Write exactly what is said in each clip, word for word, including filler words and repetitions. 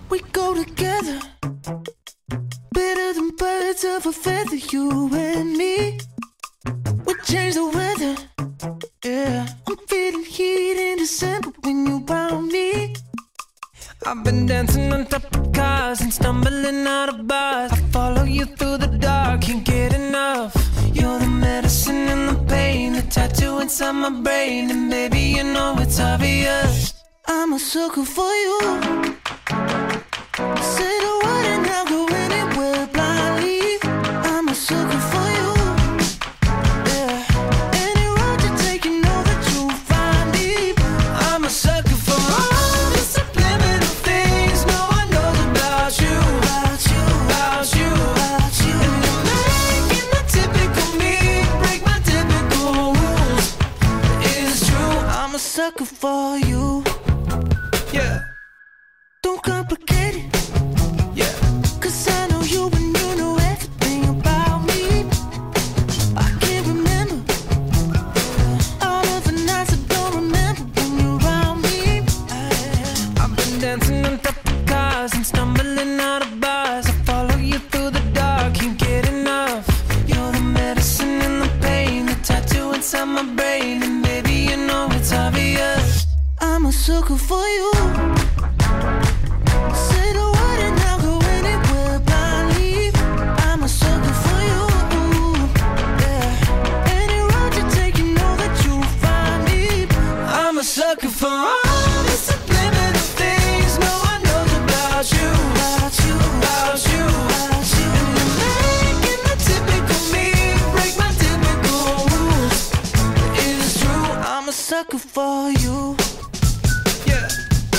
We go together, better than birds of a feather, you and me. We change the weather, yeah. I'm feeling heat in December when you found me. I've been dancing on top of cars and stumbling out of bars. I follow you through the dark, can't get enough. You're the medicine and the pain, the tattoo inside my brain. And baby, you know it's obvious, I'm a sucker for you. Say the word and I'll go anywhere blindly. I'm a sucker for you, yeah. Any road you take, you know that you'll find me. I'm a sucker for all the subliminal things no one knows about you, about you, about you, about you. And you're making the typical me break my typical rules. It's true, I'm a sucker for you, yeah. Don't complicate it, yeah. Cause I know you and you know everything about me. I can't remember all of the nights I don't remember when you're around me. I've been dancing on top of cars and stumbling out of bars. I follow you through the dark, can't get enough. You're the medicine and the pain, the tattoo inside my brain. And baby, you know it's obvious, I'm a sucker for you. Say the word and I'll go anywhere blindly. I'm a sucker for you, yeah. Any road you take, you know that you'll find me. I'm a sucker for all the subliminal things no one knows about you, about you, about you, about you. And you're making the typical me break my typical rules. It's true, I'm a sucker for you, yeah.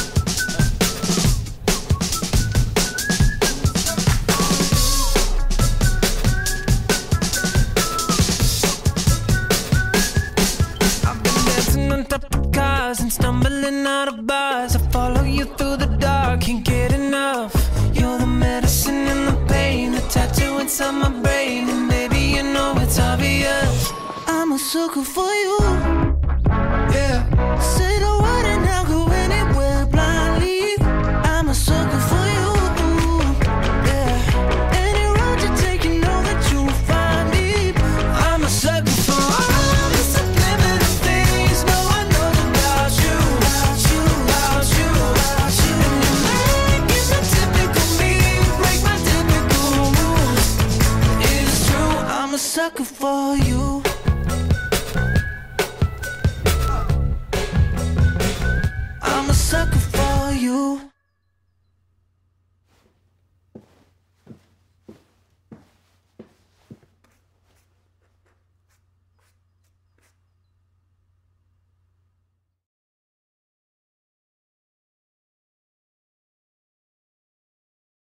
On top of cars and stumbling out of bars. I follow you through the dark, can't get enough. You're the medicine and the pain, the tattoo inside my brain. And baby, you know it's obvious, I'm a sucker for you, yeah. Say the word and I'll go anywhere blindly. I'm a sucker for you, yeah. Any road you take, you know that you'll find me. I'm a sucker for all the subliminal things no one knows about you, about you, about you, about you. And you're making the typical me break my typical rules. It's true, I'm a sucker for you. I'm a sucker for you.